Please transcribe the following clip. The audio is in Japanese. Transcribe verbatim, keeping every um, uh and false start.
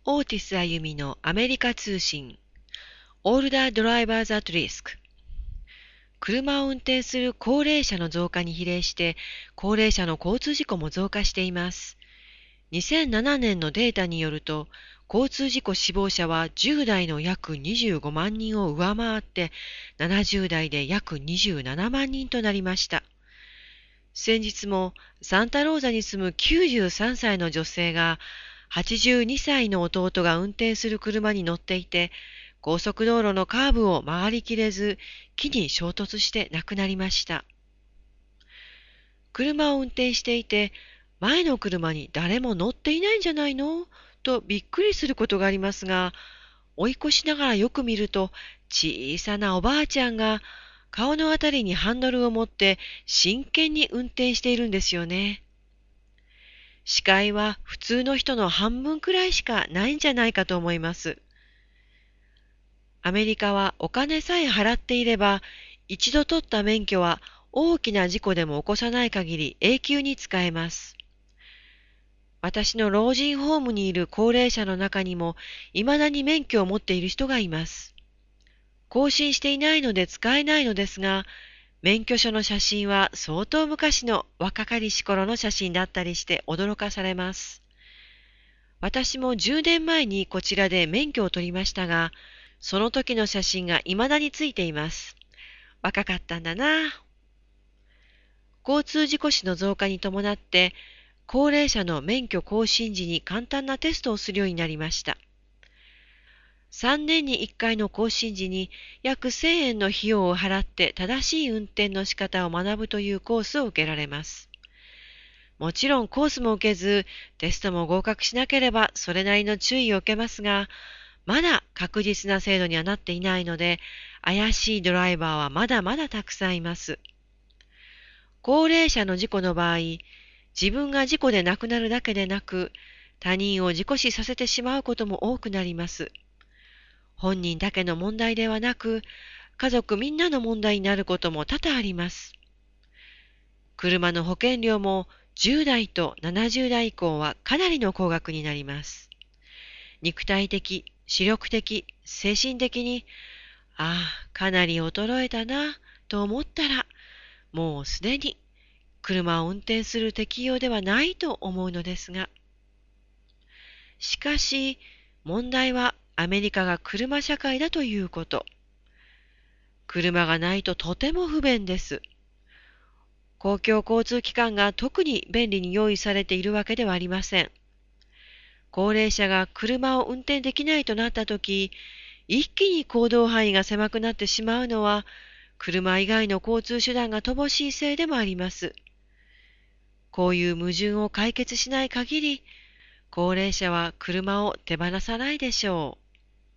オーティス歩みのアメリカ通信 Older Drivers at Risk。 車を運転する高齢者の増加に比例して高齢者の交通事故も増加しています。にせんななねんのデータによると、交通事故死亡者はじゅう代の約にじゅうごまん人を上回ってななじゅう代で約にじゅうななまん人となりました。先日もサンタローザに住むきゅうじゅうさんさいの女性がはちじゅうにさいの弟が運転する車に乗っていて、高速道路のカーブを曲がりきれず木に衝突して亡くなりました。車を運転していて、前の車に誰も乗っていないんじゃないのとびっくりすることがありますが、追い越しながらよく見ると小さなおばあちゃんが顔のあたりにハンドルを持って真剣に運転しているんですよね。視界は普通の人の半分くらいしかないんじゃないかと思います。アメリカはお金さえ払っていれば、一度取った免許は大きな事故でも起こさない限り永久に使えます。私の老人ホームにいる高齢者の中にも、未だに免許を持っている人がいます。更新していないので使えないのですが、免許証の写真は相当昔の若かりし頃の写真だったりして驚かされます。私もじゅうねんまえにこちらで免許を取りましたが、その時の写真が未だについています。若かったんだな。交通事故死の増加に伴って、高齢者の免許更新時に簡単なテストをするようになりました。さんねんにいっかいの更新時に約せんえんの費用を払って正しい運転の仕方を学ぶというコースを受けられます。もちろんコースも受けず、テストも合格しなければそれなりの注意を受けますが、まだ確実な制度にはなっていないので、怪しいドライバーはまだまだたくさんいます。高齢者の事故の場合、自分が事故で亡くなるだけでなく、他人を事故死させてしまうことも多くなります。本人だけの問題ではなく、家族みんなの問題になることも多々あります。車の保険料もじゅう代とななじゅう代以降はかなりの高額になります。肉体的、視力的、精神的に、ああ、かなり衰えたなと思ったら、もうすでに車を運転する適用ではないと思うのですが。しかし、問題はアメリカが車社会だということ。車がないととても不便です。公共交通機関が特に便利に用意されているわけではありません。高齢者が車を運転できないとなったとき、一気に行動範囲が狭くなってしまうのは、車以外の交通手段が乏しいせいでもあります。こういう矛盾を解決しない限り、高齢者は車を手放さないでしょう。